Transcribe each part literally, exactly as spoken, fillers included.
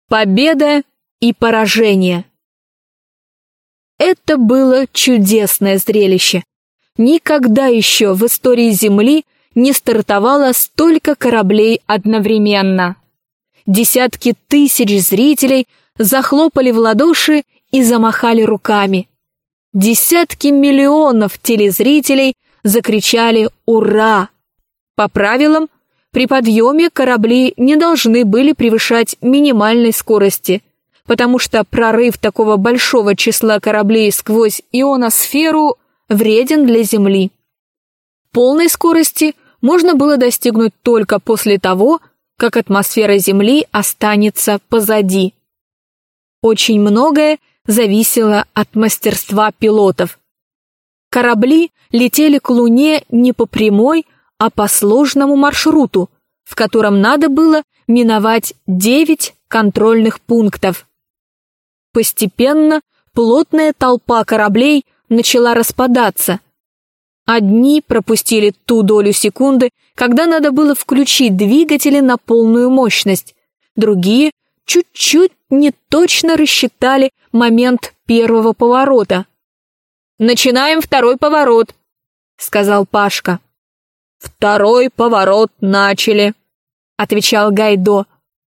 Победа и поражение. Это было чудесное зрелище. Никогда еще в истории Земли не стартовало столько кораблей одновременно. Десятки тысяч зрителей захлопали в ладоши и замахали руками. Десятки миллионов телезрителей закричали «Ура!». По правилам, при подъеме корабли не должны были превышать минимальной скорости, потому что прорыв такого большого числа кораблей сквозь ионосферу вреден для Земли. Полной скорости можно было достигнуть только после того, как атмосфера Земли останется позади. Очень многое зависело от мастерства пилотов. Корабли летели к Луне не по прямой, а по сложному маршруту, в котором надо было миновать девять контрольных пунктов. Постепенно плотная толпа кораблей начала распадаться. Одни пропустили ту долю секунды, когда надо было включить двигатели на полную мощность, другие чуть-чуть неточно рассчитали момент первого поворота. «Начинаем второй поворот», — сказал Пашка. «Второй поворот начали», — отвечал Гайдо.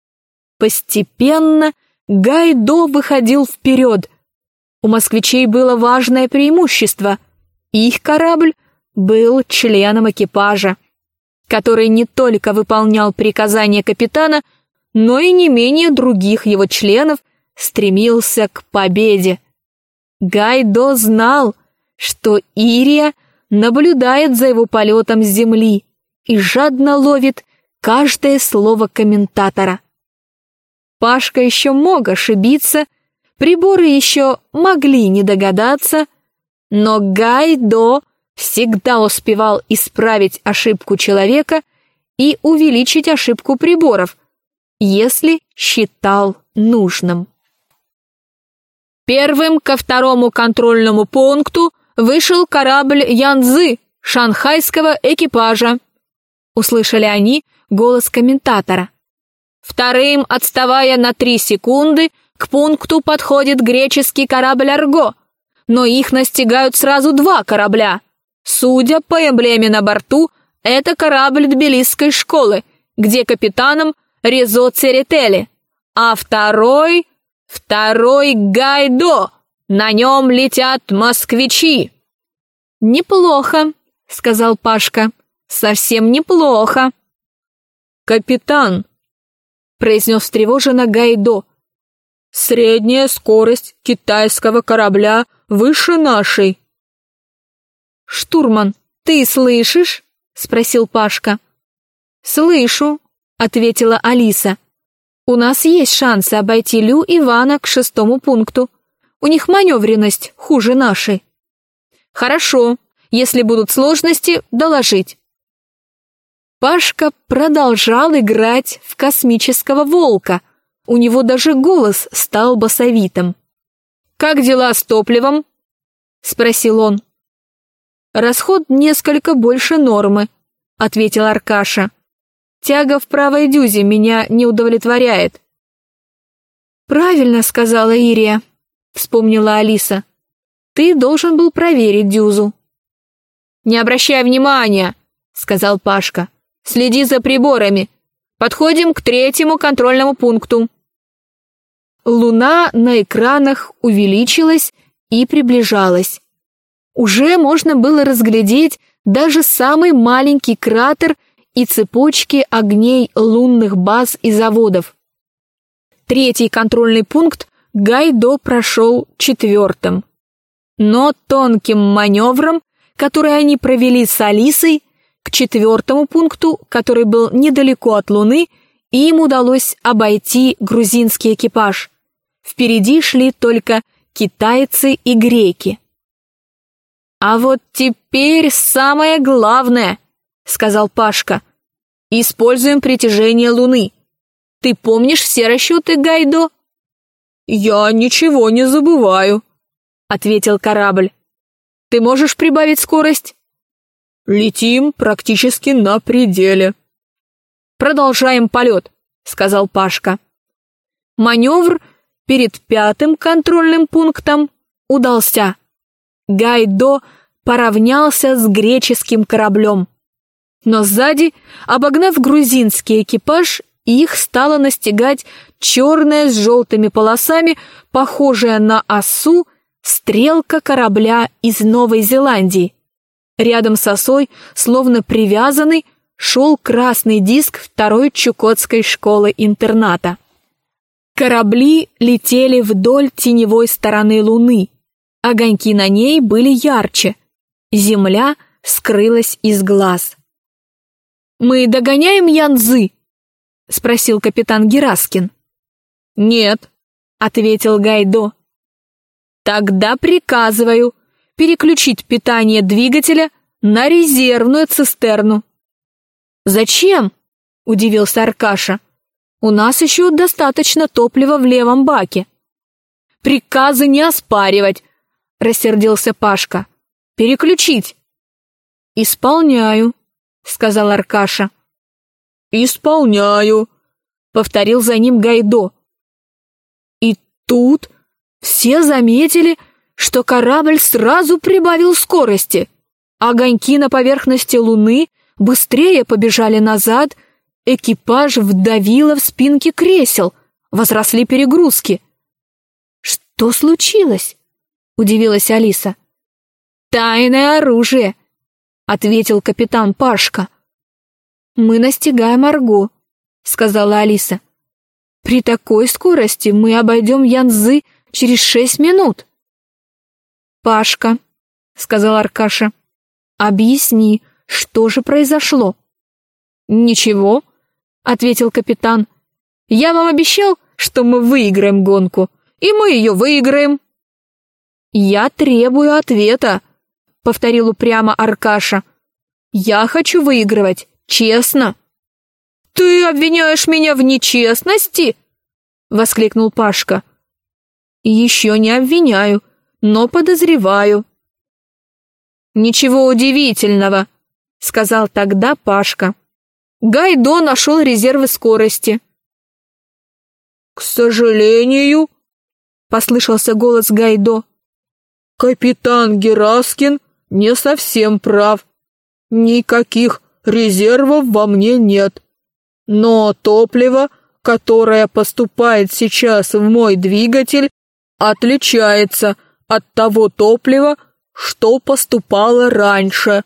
Постепенно Гайдо выходил вперед. У москвичей было важное преимущество. Их корабль был членом экипажа, который не только выполнял приказания капитана, но и не менее других его членов стремился к победе. Гайдо знал, что Ирия наблюдает за его полетом с земли и жадно ловит каждое слово комментатора. Пашка еще мог ошибиться, приборы еще могли не догадаться, но Гайдо всегда успевал исправить ошибку человека и увеличить ошибку приборов, если считал нужным. Первым ко второму контрольному пункту вышел корабль Янцзы шанхайского экипажа. Услышали они голос комментатора. Вторым, отставая на три секунды, к пункту подходит греческий корабль Арго, но их настигают сразу два корабля. Судя по эмблеме на борту, это корабль Тбилисской школы, где капитаном Резо Церетели, а второй... Второй Гайдо, на нем летят москвичи. «Неплохо», — сказал Пашка, — «совсем неплохо». «Капитан», — произнес встревоженно Гайдо, — «средняя скорость китайского корабля выше нашей». «Штурман, ты слышишь?» — спросил Пашка. «Слышу», — ответила Алиса. «У нас есть шансы обойти Лю и Вана к шестому пункту. У них маневренность хуже нашей». «Хорошо, если будут сложности, доложить». Пашка продолжал играть в космического волка. У него даже голос стал басовитым. «Как дела с топливом?» — спросил он. «Расход несколько больше нормы», — ответил Аркаша. «Тяга в правой дюзе меня не удовлетворяет». «Правильно сказала Ирия», — вспомнила Алиса. «Ты должен был проверить дюзу». «Не обращай внимания», — сказал Пашка. «Следи за приборами. Подходим к третьему контрольному пункту». Луна на экранах увеличилась и приближалась. Уже можно было разглядеть даже самый маленький кратер и цепочки огней лунных баз и заводов. Третий контрольный пункт Гайдо прошел четвертым. Но тонким маневром, который они провели с Алисой, к четвертому пункту, который был недалеко от Луны, им удалось обойти грузинский экипаж. Впереди шли только китайцы и греки. «А вот теперь самое главное», — сказал Пашка. «Используем притяжение Луны. Ты помнишь все расчеты, Гайдо?» «Я ничего не забываю», — ответил корабль. «Ты можешь прибавить скорость?» «Летим практически на пределе». «Продолжаем полет», — сказал Пашка. Маневр перед пятым контрольным пунктом удался. Гайдо поравнялся с греческим кораблем. Но сзади, обогнав грузинский экипаж, их стала настигать черная с желтыми полосами, похожая на осу, стрелка корабля из Новой Зеландии. Рядом с осой, словно привязанный, шел красный диск второй Чукотской школы-интерната. Корабли летели вдоль теневой стороны Луны. Огоньки на ней были ярче. Земля скрылась из глаз. «Мы догоняем Янцзы?» — спросил капитан Гераскин. «Нет», — ответил Гайдо. «Тогда приказываю переключить питание двигателя на резервную цистерну». «Зачем?» — удивился Аркаша. «У нас еще достаточно топлива в левом баке». «Приказы не оспаривать», — рассердился Пашка. «Переключить». «Исполняю», — сказал Аркаша. «Исполняю», — повторил за ним Гайдо. И тут все заметили, что корабль сразу прибавил скорости. Огоньки на поверхности Луны быстрее побежали назад, экипаж вдавило в спинки кресел, возросли перегрузки. «Что случилось?» — удивилась Алиса. «Тайное оружие», — ответил капитан Пашка. «Мы настигаем Арго», — сказала Алиса. «При такой скорости мы обойдем Янцзы через шесть минут». «Пашка», — сказал Аркаша, — «объясни, что же произошло?» «Ничего», — ответил капитан. «Я вам обещал, что мы выиграем гонку, и мы ее выиграем». «Я требую ответа», — повторил упрямо Аркаша. «Я хочу выигрывать, честно». «Ты обвиняешь меня в нечестности?» — воскликнул Пашка. «Еще не обвиняю, но подозреваю». «Ничего удивительного», — сказал тогда Пашка. «Гайдо нашел резервы скорости». «К сожалению», — послышался голос Гайдо, — «капитан Гераскин не совсем прав. Никаких резервов во мне нет. Но топливо, которое поступает сейчас в мой двигатель, отличается от того топлива, что поступало раньше».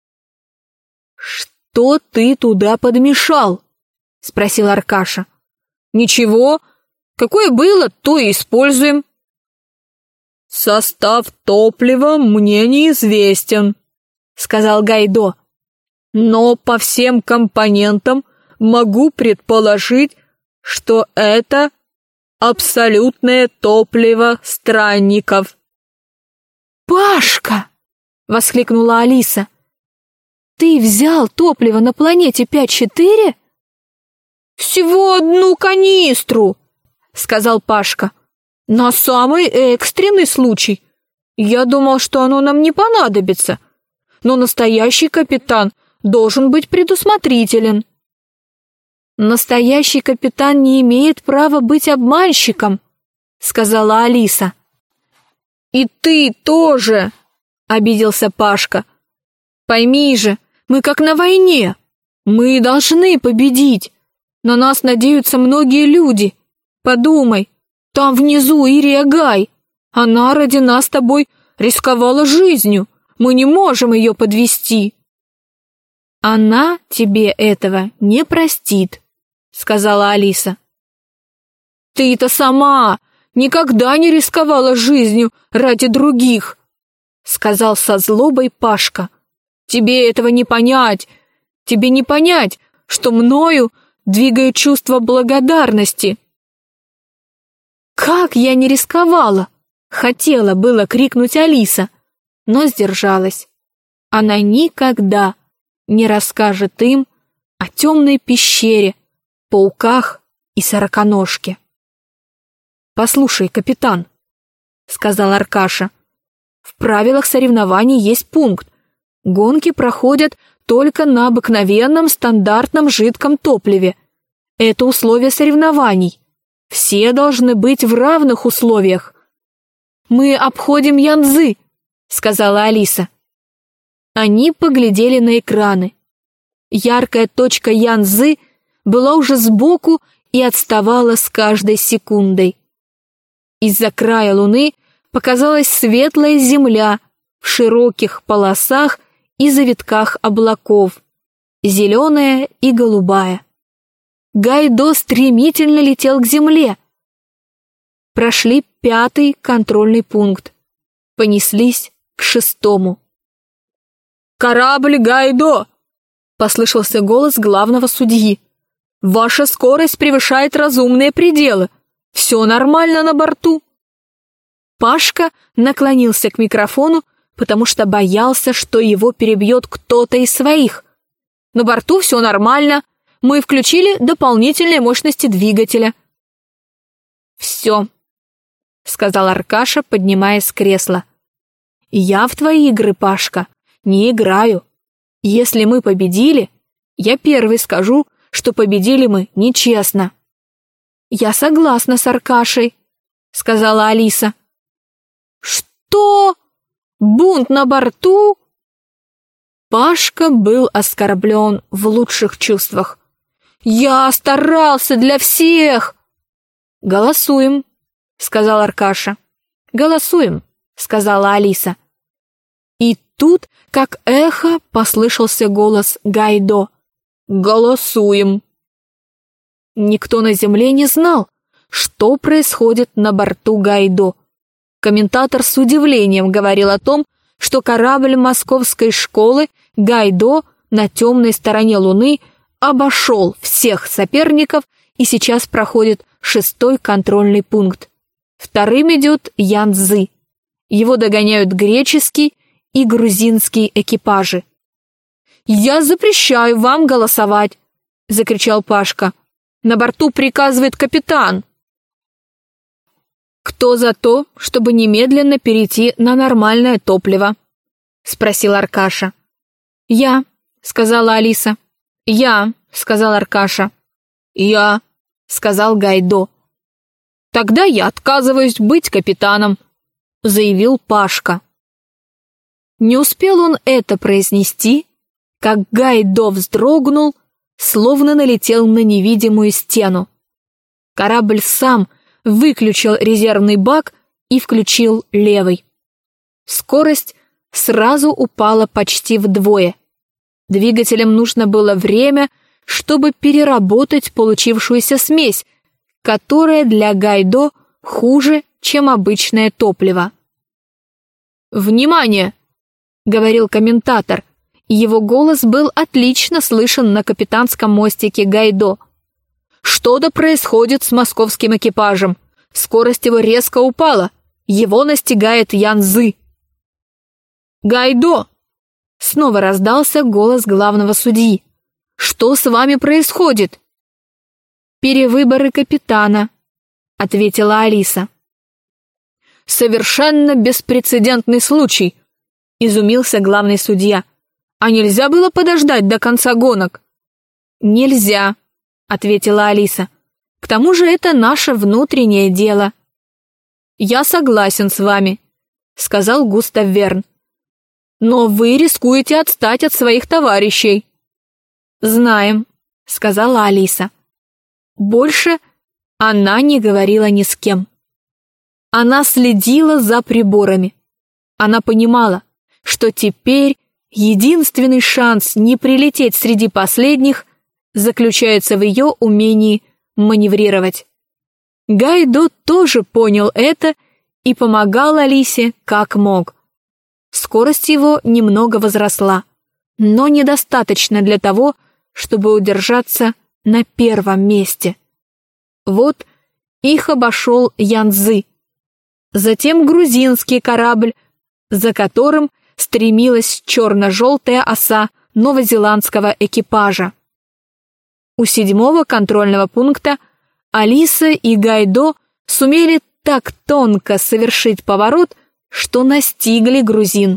«Что ты туда подмешал?» — спросил Аркаша. «Ничего, какое было, то и используем». «Состав топлива мне неизвестен», — сказал Гайдо. «Но по всем компонентам могу предположить, что это абсолютное топливо странников». «Пашка!» — воскликнула Алиса. «Ты взял топливо на планете пять-четыре?» «Всего одну канистру», — сказал Пашка. «На самый экстренный случай. Я думал, что оно нам не понадобится. Но настоящий капитан должен быть предусмотрителен». «Настоящий капитан не имеет права быть обманщиком», — сказала Алиса. «И ты тоже», — обиделся Пашка. «Пойми же, мы как на войне. Мы должны победить. На нас надеются многие люди. Подумай, там внизу Ирия Гай. Она ради нас с тобой рисковала жизнью. Мы не можем ее подвести». «Она тебе этого не простит», — сказала Алиса. «Ты-то сама никогда не рисковала жизнью ради других», — сказал со злобой Пашка. «Тебе этого не понять. Тебе не понять, что мною двигает чувство благодарности». «Как я не рисковала!» — хотела было крикнуть Алиса, но сдержалась. Она никогда не расскажет им о темной пещере, пауках и сороконожке. «Послушай, капитан», — сказал Аркаша, — «в правилах соревнований есть пункт. Гонки проходят только на обыкновенном стандартном жидком топливе. Это условие соревнований. Все должны быть в равных условиях. «Мы обходим Янцзы», — сказала Алиса. Они поглядели на экраны. Яркая точка Янцзы была уже сбоку и отставала с каждой секундой. Из-за края луны показалась светлая земля в широких полосах и завитках облаков, зеленая и голубая. Гайдо стремительно летел к земле. Прошли пятый контрольный пункт, понеслись к шестому. «Корабль Гайдо!» — послышался голос главного судьи. «Ваша скорость превышает разумные пределы. Все нормально на борту?» Пашка наклонился к микрофону, потому что боялся, что его перебьет кто-то из своих. «На борту все нормально. Мы включили дополнительные мощности двигателя». «Все», — сказал Аркаша, поднимаясь с кресла. «Я в твои игры, Пашка, не играю. Если мы победили, я первый скажу, что победили мы нечестно». «Я согласна с Аркашей», — сказала Алиса. «Что? Бунт на борту?» Пашка был оскорблен в лучших чувствах. «Я старался для всех!» «Голосуем», — сказал Аркаша. «Голосуем», — сказала Алиса. И тут, как эхо, послышался голос Гайдо. «Голосуем». Никто на земле не знал, что происходит на борту Гайдо. Комментатор с удивлением говорил о том, что корабль московской школы Гайдо на темной стороне Луны обошел всех соперников и сейчас проходит шестой контрольный пункт. Вторым идет Янцзы. Его догоняют греческий и грузинский экипажи. «Я запрещаю вам голосовать!» — закричал Пашка. «На борту приказывает капитан!» «Кто за то, чтобы немедленно перейти на нормальное топливо?» — спросил Аркаша. «Я», — сказала Алиса. «Я», — сказал Аркаша. «Я», — сказал Гайдо. «Тогда я отказываюсь быть капитаном», — заявил Пашка. Не успел он это произнести, как Гайдо вздрогнул, словно налетел на невидимую стену. Корабль сам выключил резервный бак и включил левый. Скорость сразу упала почти вдвое. Двигателям нужно было время, чтобы переработать получившуюся смесь, которая для Гайдо хуже, чем обычное топливо. «Внимание!» — говорил комментатор, и его голос был отлично слышен на капитанском мостике Гайдо. «Что-то происходит с московским экипажем. Скорость его резко упала. Его настигает Янцзы». «Гайдо!» — снова раздался голос главного судьи. «Что с вами происходит?» «Перевыборы капитана», — ответила Алиса. «Совершенно беспрецедентный случай», — изумился главный судья. «А нельзя было подождать до конца гонок?» «Нельзя», — ответила Алиса. «К тому же это наше внутреннее дело». «Я согласен с вами», — сказал Густав Верн. «Но вы рискуете отстать от своих товарищей». «Знаем», — сказала Алиса. Больше она не говорила ни с кем. Она следила за приборами. Она понимала, что теперь единственный шанс не прилететь среди последних заключается в ее умении маневрировать. Гайдо тоже понял это и помогал Алисе как мог. Скорость его немного возросла, но недостаточно для того, чтобы удержаться на первом месте. Вот их обошел Янцзы. Затем грузинский корабль, за которым стремилась черно-желтая оса новозеландского экипажа. У седьмого контрольного пункта Алиса и Гайдо сумели так тонко совершить поворот, что настигли грузин.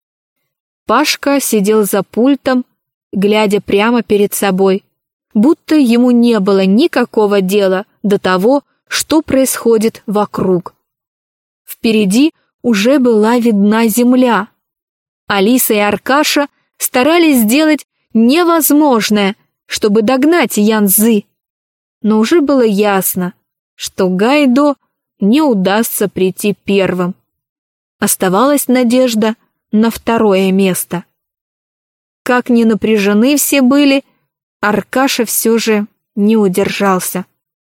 Пашка сидел за пультом, глядя прямо перед собой, будто ему не было никакого дела до того, что происходит вокруг. Впереди уже была видна земля. Алиса и Аркаша старались сделать невозможное, чтобы догнать Янцзы. Но уже было ясно, что Гайдо не удастся прийти первым. Оставалась надежда на второе место. Как ни напряжены все были, Аркаша все же не удержался.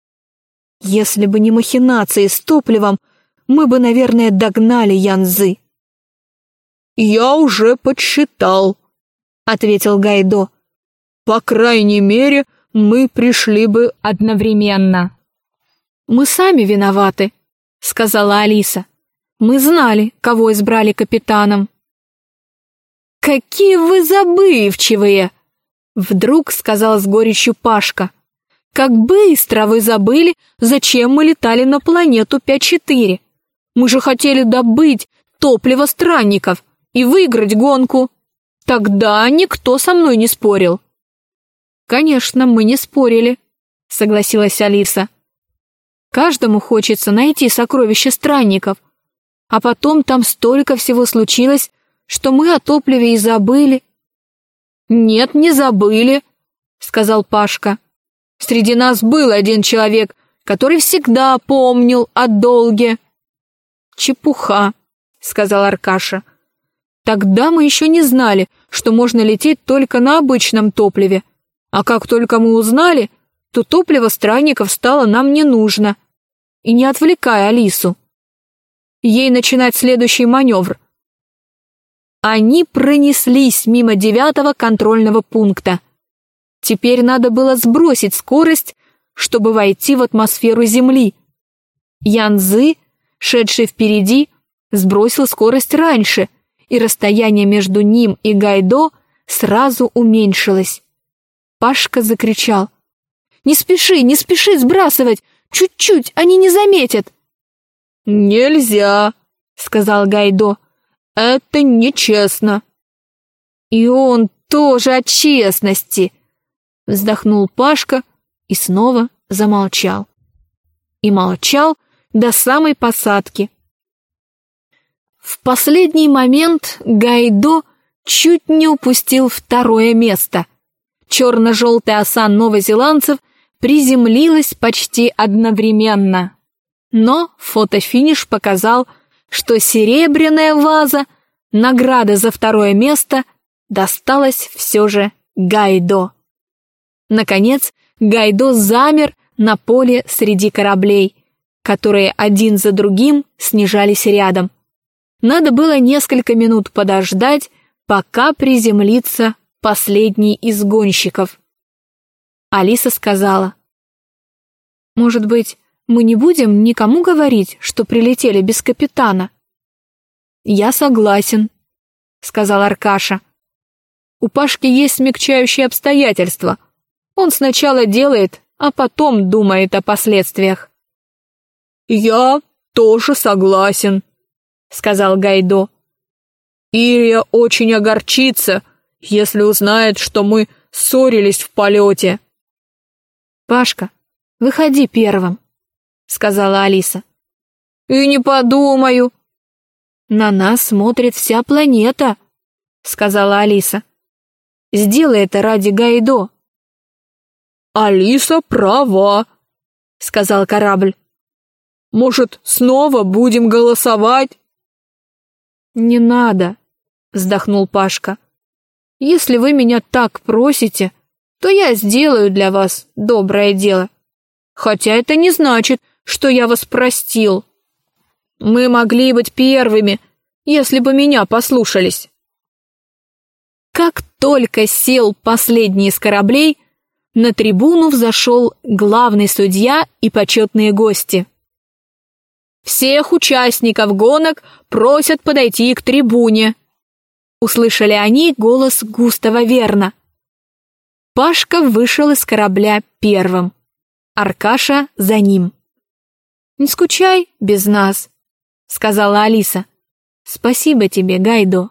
Если бы не махинации с топливом, мы бы, наверное, догнали Янцзы. «Я уже подсчитал», — ответил Гайдо. «По крайней мере, мы пришли бы одновременно». «Мы сами виноваты», — сказала Алиса. «Мы знали, кого избрали капитаном». «Какие вы забывчивые!» — вдруг сказал с горечью Пашка. «Как быстро вы забыли, зачем мы летали на планету пять четыре. Мы же хотели добыть топливо странников и выиграть гонку. Тогда никто со мной не спорил». «Конечно, мы не спорили», — согласилась Алиса. «Каждому хочется найти сокровища странников, а потом там столько всего случилось, что мы о топливе и забыли». «Нет, не забыли», — сказал Пашка. «Среди нас был один человек, который всегда помнил о долге». «Чепуха», — сказал Аркаша. «Тогда мы еще не знали, что можно лететь только на обычном топливе, а как только мы узнали, то топливо странников стало нам не нужно. И не отвлекай Алису. Ей начинать следующий маневр». Они пронеслись мимо девятого контрольного пункта. Теперь надо было сбросить скорость, чтобы войти в атмосферу Земли. Янцзы, шедший впереди, сбросил скорость раньше, и расстояние между ним и Гайдо сразу уменьшилось. Пашка закричал: «Не спеши, не спеши сбрасывать! Чуть-чуть, они не заметят!» «Нельзя», — сказал Гайдо. «Это нечестно». «И он тоже от честности», — вздохнул Пашка и снова замолчал. И молчал до самой посадки. В последний момент Гайдо чуть не упустил второе место. Черно-желтая оса новозеландцев приземлилась почти одновременно. Но фотофиниш показал, что серебряная ваза, награда за второе место, досталась все же Гайдо. Наконец, Гайдо замер на поле среди кораблей, которые один за другим снижались рядом. Надо было несколько минут подождать, пока приземлится последний из гонщиков. Алиса сказала: «Может быть, мы не будем никому говорить, что прилетели без капитана?» «Я согласен», — сказал Аркаша. «У Пашки есть смягчающие обстоятельства. Он сначала делает, а потом думает о последствиях». «Я тоже согласен», — сказал Гайдо. «Ирия очень огорчится, если узнает, что мы ссорились в полете». «Пашка, выходи первым», — сказала Алиса. «И не подумаю». «На нас смотрит вся планета», — сказала Алиса. «Сделай это ради Гайдо». «Алиса права», — сказал корабль. «Может, снова будем голосовать?» «Не надо», — вздохнул Пашка. «Если вы меня так просите, то я сделаю для вас доброе дело. Хотя это не значит, что я вас простил. Мы могли быть первыми, если бы меня послушались». Как только сел последний из кораблей, на трибуну взошел главный судья и почетные гости. «Всех участников гонок просят подойти к трибуне», — услышали они голос Густава Верна. Пашка вышел из корабля первым, Аркаша за ним. «Не скучай без нас», — сказала Алиса. «Спасибо тебе, Гайдо».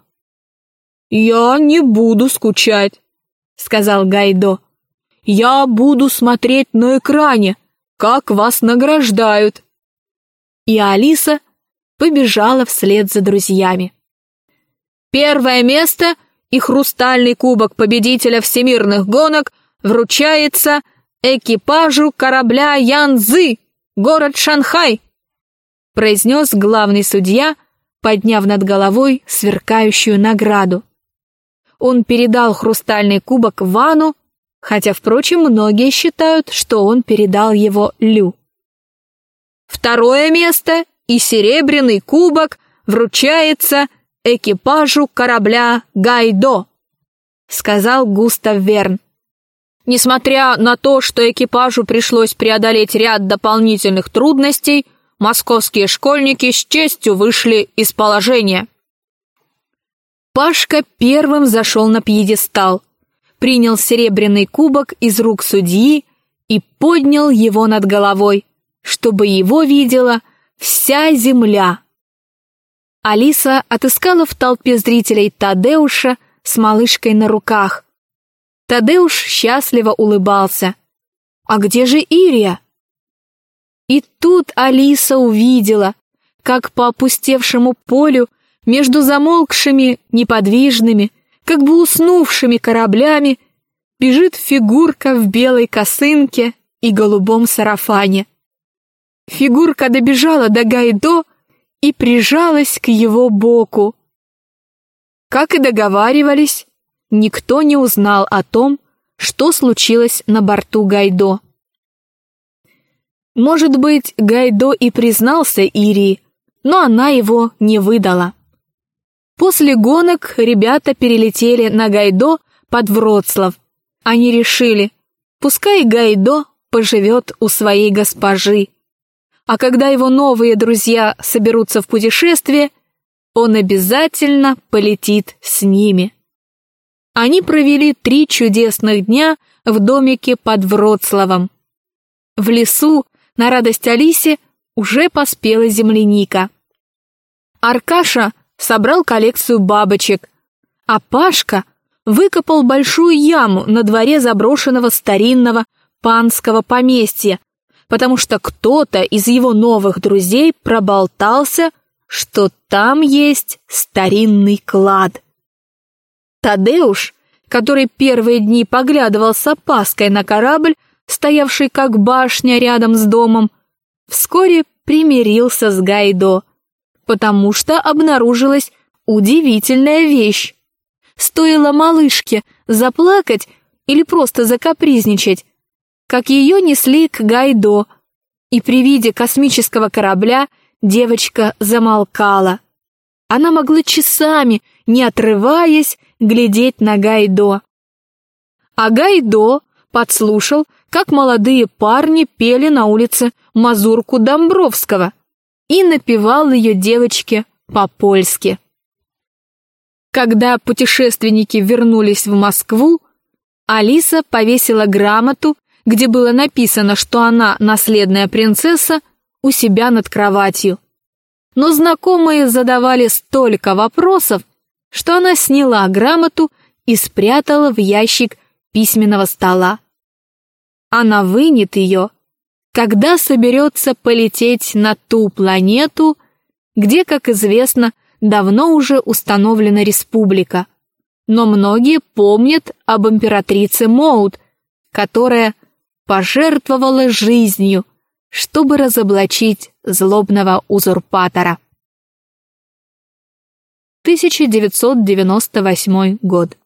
«Я не буду скучать», — сказал Гайдо. «Я буду смотреть на экране, как вас награждают». И Алиса побежала вслед за друзьями. Первое место и хрустальный кубок победителя всемирных гонок вручается экипажу корабля Янцзы, город Шанхай, произнес главный судья, подняв над головой сверкающую награду. Он передал хрустальный кубок Вану, хотя, впрочем, многие считают, что он передал его Лю. Второе место и серебряный кубок вручается экипажу корабля Гайдо, сказал Густав Верн. Несмотря на то, что экипажу пришлось преодолеть ряд дополнительных трудностей, московские школьники с честью вышли из положения. Пашка первым зашел на пьедестал, принял серебряный кубок из рук судьи и поднял его над головой, чтобы его видела вся земля. Алиса отыскала в толпе зрителей Тадеуша с малышкой на руках. Тадеуш счастливо улыбался. «А где же Ирия?» И тут Алиса увидела, как по опустевшему полю между замолкшими, неподвижными, как бы уснувшими кораблями бежит фигурка в белой косынке и голубом сарафане. Фигурка добежала до Гайдо и прижалась к его боку. Как и договаривались, никто не узнал о том, что случилось на борту Гайдо. Может быть, Гайдо и признался Ирии, но она его не выдала. После гонок ребята перелетели на Гайдо под Вроцлав. Они решили, пускай Гайдо поживет у своей госпожи. А когда его новые друзья соберутся в путешествие, он обязательно полетит с ними. Они провели три чудесных дня в домике под Вроцлавом. В лесу, на радость Алисе, уже поспела земляника. Аркаша собрал коллекцию бабочек, а Пашка выкопал большую яму на дворе заброшенного старинного панского поместья, потому что кто-то из его новых друзей проболтался, что там есть старинный клад. Тадеуш, который первые дни поглядывал с опаской на корабль, стоявший как башня рядом с домом, вскоре примирился с Гайдо, потому что обнаружилась удивительная вещь. Стоило малышке заплакать или просто закапризничать, как ее несли к Гайдо, и при виде космического корабля девочка замолкала. Она могла часами, не отрываясь, глядеть на Гайдо. А Гайдо подслушал, как молодые парни пели на улице мазурку Домбровского и напевал ее девочке по-польски. Когда путешественники вернулись в Москву, Алиса повесила грамоту, где было написано, что она наследная принцесса, у себя над кроватью. Но знакомые задавали столько вопросов, что она сняла грамоту и спрятала в ящик письменного стола. Она вынет ее, когда соберется полететь на ту планету, где, как известно, давно уже установлена республика. Но многие помнят об императрице Моуд, которая пожертвовала жизнью, чтобы разоблачить злобного узурпатора. тысяча девятьсот девяносто восьмой год.